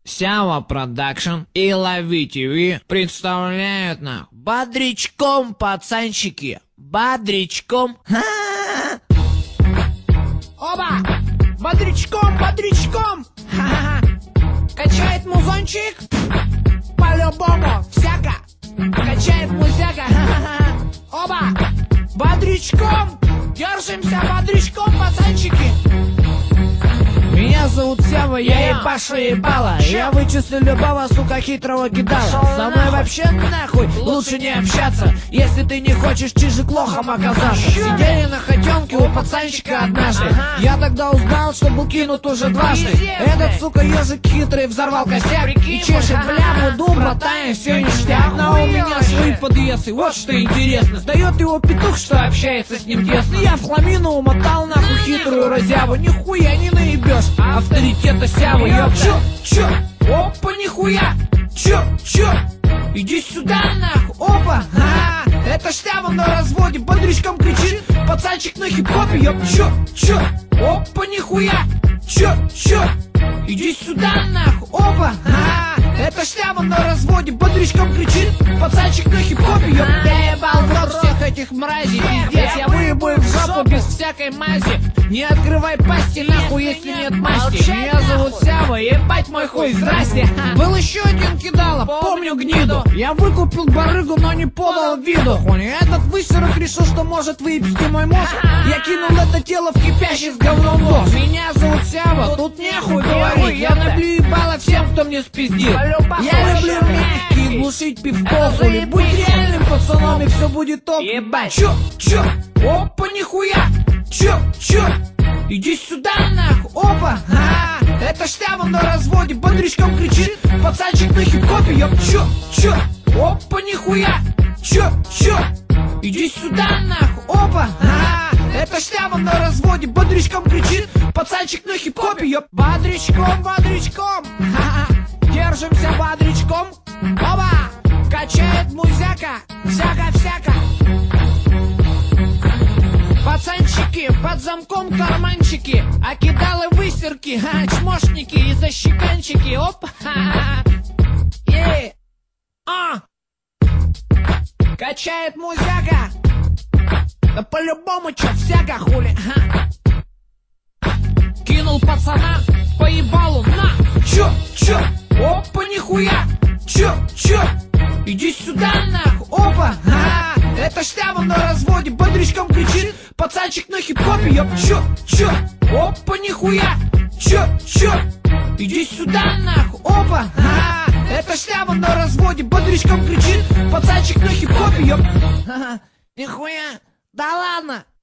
Сява Продакшн и Лови ТВ представляют нам бодрячком, пацанчики, бодрячком. Оба! Бодрячком, бодрячком! Качает музончик? По-любому, всяко! Качает музяка! Оба! Бодрячком! Держимся бодрячком, пацанчики! Меня зовут Сява, я ебашу ебала. Я вычислю любого, сука, хитрого кидала. Со мной вообще нахуй лучше не общаться, если ты не хочешь чижик лохом оказаться. Сидели на хотенке у пацанчика однажды. Я тогда узнал, что был кинут уже дважды. Этот, сука, ежик хитрый взорвал косяк и чешет бляму, дум, братан, все ништяк. Но у меня свои подъезды, вот что интересно. Сдает его петух, что общается с ним тесно. Я в хламину умотал нахуй хитрую разяву. Нихуя не наебешь авторитета Сявы, ёп. Чё? Опа, нихуя! Чё? Иди сюда, нахуй, опа! Это Сява на разводе, бодрячком кричит пацанчик на хип-хопе, ёп. Чё? Опа, нихуя! Чё? Иди сюда, нахуй, опа! Это Сява на разводе, бодрячком кричит пацанчик на хип-хопе, ёп. Я ебал в рот всех этих мразей, пиздец, я выебу их в жопу без всякой мази. Не открывай пасти, нахуй, если нет масти. Меня зовут Сява, ебать мой хуй, здрасте. Был еще один кидала, помню гниду. Я выкупил барыгу, но не подал виду. Этот высерок решил, что может выебсти мой мозг. Я кинул это тело в кипящий с говном босс. Меня зовут Сява, тут нехуй говорить. Я набью ебало всем, кто мне спиздил. Я люблю мягкие, глушить пивков. Будь реальным пацаном, и все будет топ. Ебать. Чё? Опа, нихуя! Чё? Иди сюда, нахуй, опа! Это Сява на разводе, бодрячком кричит пацанчик на хип-хопе, ёп. Чё? Опа, нихуя! Чё? Иди сюда, нахуй, опа! Это Сява на разводе, бодрячком кричит пацанчик на хип-хопе, ёп. Бодрячком! Держимся бодрячком! Оба! Качает музяка! Всяко! Пацанчики, под замком карманчики, окидалы высерки, чмошники и защеканчики, оп, Качает музяка, да по-любому чё, всяко хули, Кинул пацана по ебалу, на! Чё? Опа, нихуя! Чё? Иди сюда, нахуй, опа! Это Сява на разводе, бодрячком кричит пацанчик на хип-хопе, ёп. Чё? Опа, нихуя! Чё? Иди сюда, нахуй, опа! Это Сява на разводе, бодрячком кричит пацанчик на хип-хопе, ёп. Нихуя! Да ладно!